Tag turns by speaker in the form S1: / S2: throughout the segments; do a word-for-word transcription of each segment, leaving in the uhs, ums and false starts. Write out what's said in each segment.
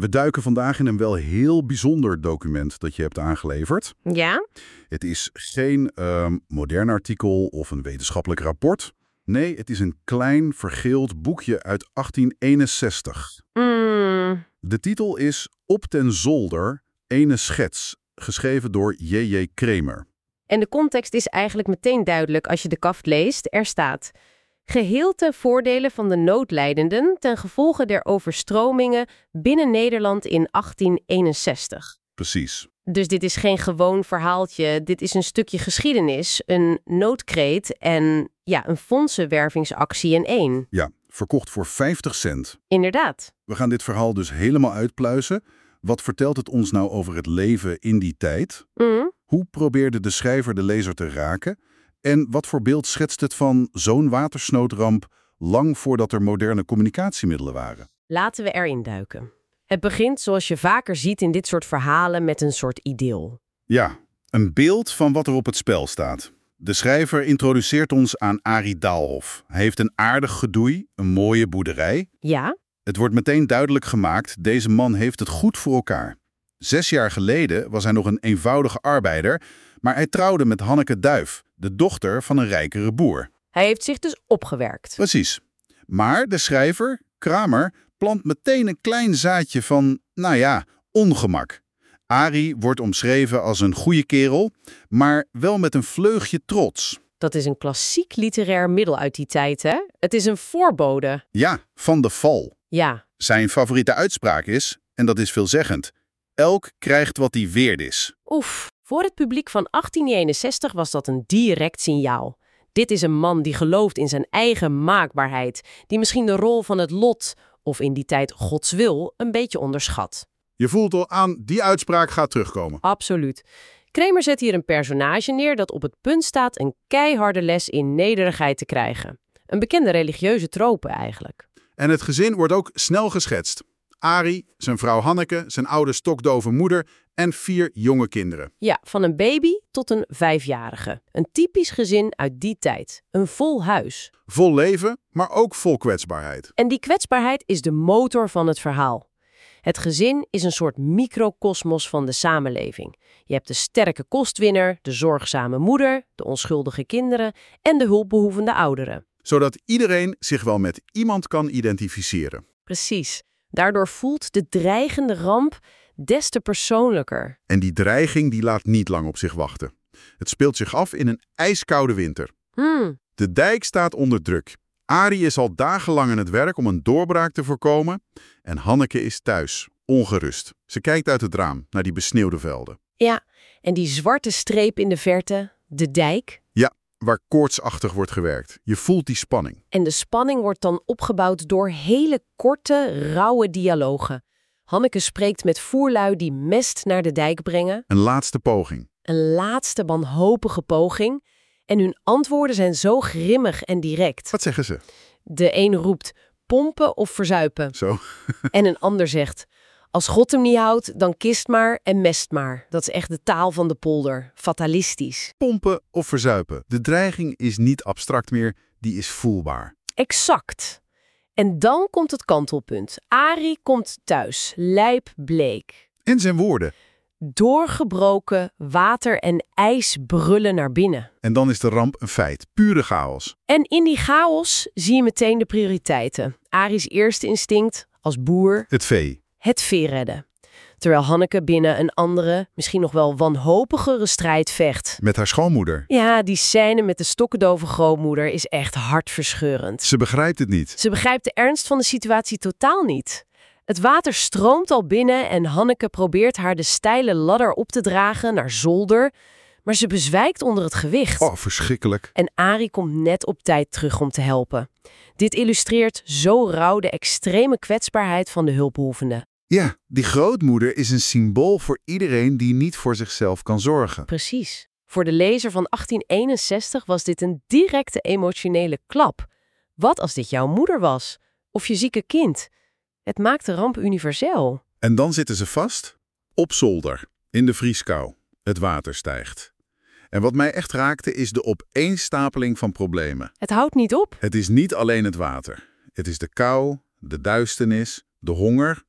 S1: We duiken vandaag in een wel heel bijzonder document dat je hebt aangeleverd.
S2: Ja?
S1: Het is geen uh, modern artikel of een wetenschappelijk rapport. Nee, het is een klein vergeeld boekje uit achttien eenenzestig.
S2: Mm,
S1: De titel is Op den Zolder, ene schets, geschreven door J J Kramer.
S2: en de context is eigenlijk meteen duidelijk als je de kaft leest. Er staat: geheel ten voordele van de noodlijdenden ten gevolge der overstromingen binnen Nederland in achttien eenenzestig.
S1: Precies.
S2: Dus dit is geen gewoon verhaaltje. Dit is een stukje geschiedenis, een noodkreet en ja, een fondsenwervingsactie in één.
S1: Ja, verkocht voor vijftig cent.
S2: Inderdaad.
S1: We gaan dit verhaal dus helemaal uitpluizen. Wat vertelt het ons nou over het leven in die tijd?
S2: Mm.
S1: Hoe probeerde de schrijver de lezer te raken? En wat voor beeld schetst het van zo'n watersnoodramp lang voordat er moderne communicatiemiddelen waren?
S2: Laten we erin duiken. Het begint, zoals je vaker ziet in dit soort verhalen, met een soort idyll.
S1: Ja, een beeld van wat er op het spel staat. De schrijver introduceert ons aan Arie Daalhof. Hij heeft een aardig gedoei, een mooie boerderij.
S2: Ja?
S1: Het wordt meteen duidelijk gemaakt, deze man heeft het goed voor elkaar. Zes jaar geleden was hij nog een eenvoudige arbeider, maar hij trouwde met Hanneke Duif, de dochter van een rijkere boer.
S2: Hij heeft zich dus opgewerkt.
S1: Precies. Maar de schrijver, Kramer, plant meteen een klein zaadje van, nou ja, ongemak. Arie wordt omschreven als een goede kerel, maar wel met een vleugje trots.
S2: Dat is een klassiek literair middel uit die tijd, hè? Het is een voorbode.
S1: Ja, van de val.
S2: Ja,
S1: Zijn favoriete uitspraak is, en dat is veelzeggend, elk krijgt wat hij weerd is.
S2: oef. Voor het publiek van achttien eenenzestig was dat een direct signaal. Dit is een man die gelooft in zijn eigen maakbaarheid, die misschien de rol van het lot, of in die tijd Gods wil, een beetje onderschat.
S1: Je voelt al aan, die uitspraak gaat terugkomen.
S2: Absoluut. Kramer zet hier een personage neer dat op het punt staat een keiharde les in nederigheid te krijgen. Een bekende religieuze trope eigenlijk.
S3: En het gezin wordt ook snel geschetst. Arie, zijn vrouw Hanneke, zijn oude stokdove moeder en vier jonge kinderen.
S2: Ja, van een baby tot een vijfjarige. Een typisch gezin uit die tijd. Een vol huis.
S3: Vol leven, maar ook vol kwetsbaarheid.
S2: En die kwetsbaarheid is de motor van het verhaal. Het gezin is een soort microcosmos van de samenleving. Je hebt de sterke kostwinner, de zorgzame moeder, de onschuldige kinderen en de hulpbehoevende ouderen.
S3: Zodat iedereen zich wel met iemand kan identificeren.
S2: Precies. Daardoor voelt de dreigende ramp des te persoonlijker.
S3: En die dreiging die laat niet lang op zich wachten. Het speelt zich af in een ijskoude winter.
S2: Hmm,
S3: De dijk staat onder druk. Arie is al dagenlang aan het werk om een doorbraak te voorkomen. En Hanneke is thuis, ongerust. Ze kijkt uit het raam naar die besneeuwde velden.
S2: ja, en die zwarte streep in de verte, de dijk.
S3: Waar koortsachtig wordt gewerkt. Je voelt die spanning.
S2: En de spanning wordt dan opgebouwd door hele korte, rauwe dialogen. Hanneke spreekt met voerlui die mest naar de dijk brengen.
S3: Een laatste poging.
S2: Een laatste wanhopige poging. En hun antwoorden zijn zo grimmig en direct.
S3: Wat zeggen ze?
S2: De een roept pompen of verzuipen.
S3: Zo.
S2: En een ander zegt: als God hem niet houdt, dan kist maar en mest maar. Dat is echt de taal van de polder. Fatalistisch.
S3: Pompen of verzuipen. De dreiging is niet abstract meer, die is voelbaar.
S2: Exact. En dan komt het kantelpunt. Arie komt thuis, lijpbleek.
S3: En zijn woorden.
S2: Doorgebroken, water en ijs brullen naar binnen.
S3: En dan is de ramp een feit. Pure chaos.
S2: En in die chaos zie je meteen de prioriteiten. Arie's eerste instinct, als boer,
S3: Het vee.
S2: het vee redden. Terwijl Hanneke binnen een andere, misschien nog wel wanhopigere strijd vecht.
S3: Met haar schoonmoeder.
S2: Ja, die scène met de stokkendove grootmoeder is echt hartverscheurend.
S3: Ze begrijpt het niet.
S2: Ze begrijpt de ernst van de situatie totaal niet. Het water stroomt al binnen en Hanneke probeert haar de steile ladder op te dragen naar zolder, maar ze bezwijkt onder het gewicht.
S3: Oh, verschrikkelijk.
S2: En Arie komt net op tijd terug om te helpen. Dit illustreert zo rauw de extreme kwetsbaarheid van de hulpbehoevende.
S3: Ja, die grootmoeder is een symbool voor iedereen die niet voor zichzelf kan zorgen.
S2: Precies. Voor de lezer van achttien eenenzestig was dit een directe emotionele klap. Wat als dit jouw moeder was? Of je zieke kind? Het maakt de ramp universeel.
S3: En dan zitten ze vast op zolder, in de vrieskou. Het water stijgt. En wat mij echt raakte is de opeenstapeling van problemen.
S2: Het houdt niet op.
S3: Het is niet alleen het water. Het is de kou, de duisternis, de honger,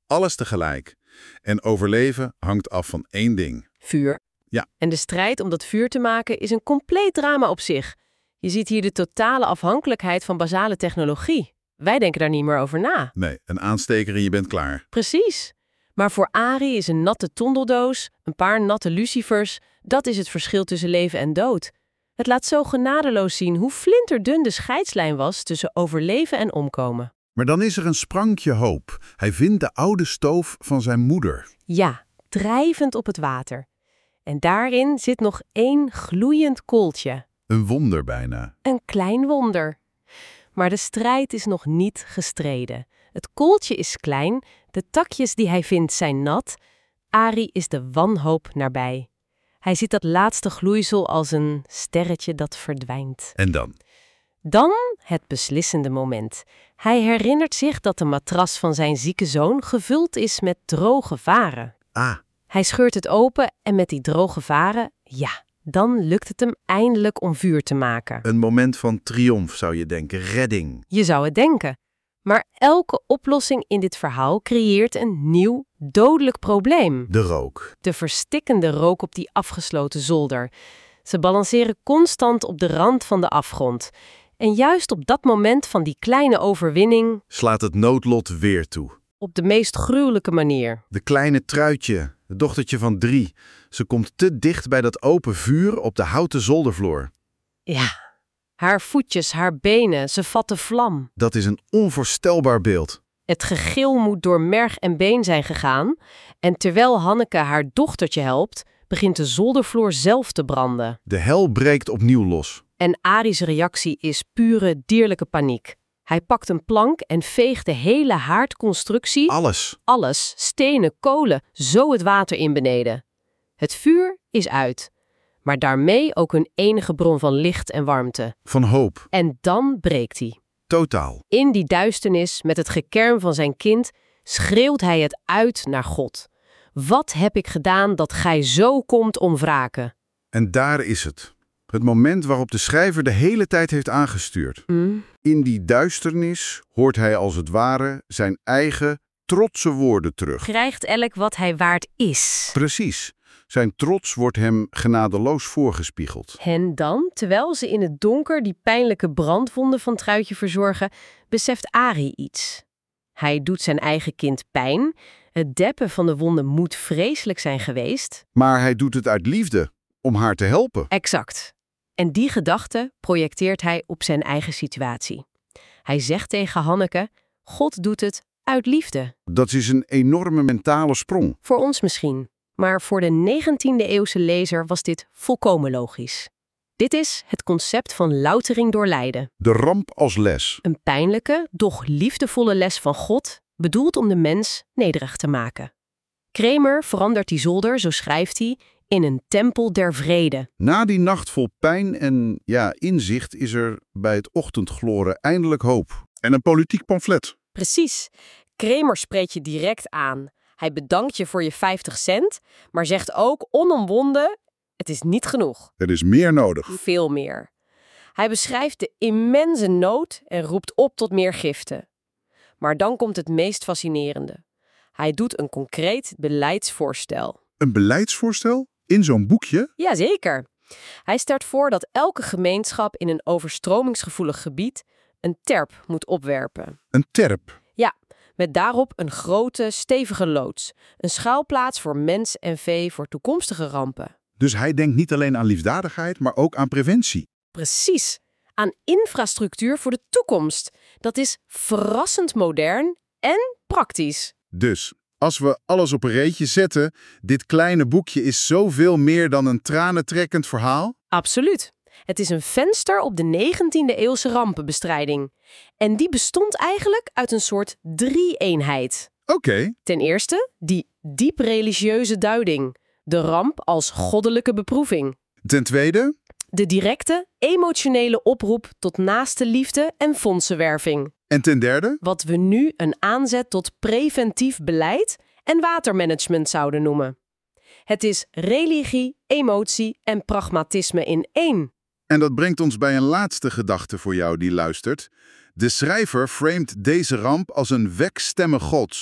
S3: Alles tegelijk. En overleven hangt af van één ding.
S2: Vuur.
S3: Ja.
S2: En de strijd om dat vuur te maken is een compleet drama op zich. Je ziet hier de totale afhankelijkheid van basale technologie. Wij denken daar niet meer over na.
S3: Nee, een aansteker en je bent klaar.
S2: Precies. Maar voor Arie is een natte tondeldoos, een paar natte lucifers, dat is het verschil tussen leven en dood. Het laat zo genadeloos zien hoe flinterdun de scheidslijn was tussen overleven en omkomen.
S3: Maar dan is er een sprankje hoop. Hij vindt de oude stoof van zijn moeder.
S2: Ja, drijvend op het water. En daarin zit nog één gloeiend kooltje.
S3: Een wonder bijna.
S2: Een klein wonder. Maar de strijd is nog niet gestreden. Het kooltje is klein, de takjes die hij vindt zijn nat. Arie is de wanhoop nabij. Hij ziet dat laatste gloeisel als een sterretje dat verdwijnt.
S3: En dan?
S2: Dan het beslissende moment. Hij herinnert zich dat de matras van zijn zieke zoon gevuld is met droge varen.
S3: Ah.
S2: Hij scheurt het open en met die droge varen, ja, dan lukt het hem eindelijk om vuur te maken.
S3: Een moment van triomf zou je denken, redding.
S2: Je zou het denken. Maar elke oplossing in dit verhaal creëert een nieuw, dodelijk probleem.
S3: De rook.
S2: De verstikkende rook op die afgesloten zolder. Ze balanceren constant op de rand van de afgrond. En juist op dat moment van die kleine overwinning,
S3: Slaat het noodlot weer toe.
S2: op de meest gruwelijke manier.
S3: De kleine Truitje, het dochtertje van drie. Ze komt te dicht bij dat open vuur op de houten zoldervloer.
S2: Ja, haar voetjes, haar benen, ze vatten vlam.
S3: Dat is een onvoorstelbaar beeld.
S2: Het gegil moet door merg en been zijn gegaan. En terwijl Hanneke haar dochtertje helpt, begint de zoldervloer zelf te branden.
S3: De hel breekt opnieuw los.
S2: En Arie's reactie is pure dierlijke paniek. Hij pakt een plank en veegt de hele haardconstructie,
S3: Alles.
S2: alles, stenen, kolen, zo het water in beneden. Het vuur is uit, maar daarmee ook hun enige bron van licht en warmte.
S3: Van hoop.
S2: En dan breekt hij.
S3: Totaal.
S2: In die duisternis, met het gekerm van zijn kind, schreeuwt hij het uit naar God. Wat heb ik gedaan dat gij zo komt om wraken?
S3: En daar is het. Het moment waarop de schrijver de hele tijd heeft aangestuurd.
S2: Mm.
S3: In die duisternis hoort hij als het ware zijn eigen trotse woorden terug.
S2: Krijgt elk wat hij waard is.
S3: Precies. Zijn trots wordt hem genadeloos voorgespiegeld.
S2: En dan, terwijl ze in het donker die pijnlijke brandwonden van Truitje verzorgen, beseft Arie iets. Hij doet zijn eigen kind pijn. Het deppen van de wonden moet vreselijk zijn geweest.
S3: Maar hij doet het uit liefde, om haar te helpen.
S2: Exact. En die gedachte projecteert hij op zijn eigen situatie. Hij zegt tegen Hanneke, God doet het uit liefde.
S3: Dat is een enorme mentale sprong.
S2: Voor ons misschien, maar voor de negentiende eeuwse lezer was dit volkomen logisch. Dit is het concept van loutering door lijden.
S3: De ramp als les.
S2: Een pijnlijke, doch liefdevolle les van God, bedoeld om de mens nederig te maken. Kramer verandert die zolder, zo schrijft hij, in een tempel der vrede.
S3: Na die nacht vol pijn en ja, inzicht is er bij het ochtendgloren eindelijk hoop. En een politiek pamflet.
S2: Precies. Kramer spreekt je direct aan. Hij bedankt je voor je vijftig cent, maar zegt ook onomwonden, het is niet genoeg.
S3: Er is meer nodig.
S2: Veel meer. Hij beschrijft de immense nood en roept op tot meer giften. Maar dan komt het meest fascinerende. Hij doet een concreet beleidsvoorstel.
S3: Een beleidsvoorstel? In zo'n boekje?
S2: Jazeker. Hij stelt voor dat elke gemeenschap in een overstromingsgevoelig gebied een terp moet opwerpen.
S3: Een terp.
S2: Ja, met daarop een grote, stevige loods. Een schuilplaats voor mens en vee voor toekomstige rampen.
S3: Dus hij denkt niet alleen aan liefdadigheid, maar ook aan preventie.
S2: Precies. Aan infrastructuur voor de toekomst. Dat is verrassend modern en praktisch.
S3: Dus, als we alles op een reetje zetten, dit kleine boekje is zoveel meer dan een tranentrekkend verhaal?
S2: Absoluut. Het is een venster op de negentiende eeuwse rampenbestrijding. En die bestond eigenlijk uit een soort drie-eenheid.
S3: Oké. Okay.
S2: Ten eerste die diep religieuze duiding. De ramp als goddelijke beproeving.
S3: Ten tweede?
S2: De directe, emotionele oproep tot naaste liefde en fondsenwerving.
S3: En ten derde?
S2: Wat we nu een aanzet tot preventief beleid en watermanagement zouden noemen. Het is religie, emotie en pragmatisme in één.
S3: En dat brengt ons bij een laatste gedachte voor jou die luistert. De schrijver framet deze ramp als een wekstemmen gods.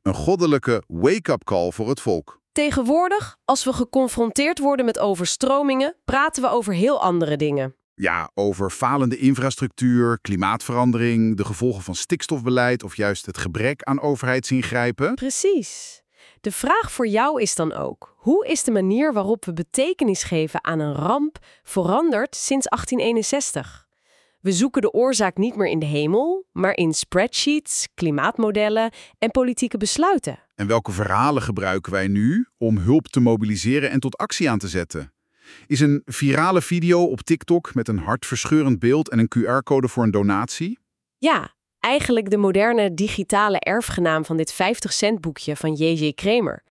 S3: Een goddelijke wake-up call voor het volk.
S2: Tegenwoordig, als we geconfronteerd worden met overstromingen, praten we over heel andere dingen.
S3: Ja, over falende infrastructuur, klimaatverandering, de gevolgen van stikstofbeleid of juist het gebrek aan overheidsingrijpen.
S2: Precies. De vraag voor jou is dan ook, hoe is de manier waarop we betekenis geven aan een ramp veranderd sinds achttien eenenzestig? We zoeken de oorzaak niet meer in de hemel, maar in spreadsheets, klimaatmodellen en politieke besluiten.
S3: En welke verhalen gebruiken wij nu om hulp te mobiliseren en tot actie aan te zetten? Is een virale video op TikTok met een hartverscheurend beeld en een Q R-code voor een donatie?
S2: Ja, eigenlijk de moderne digitale erfgenaam van dit vijftig cent boekje van J J Kramer.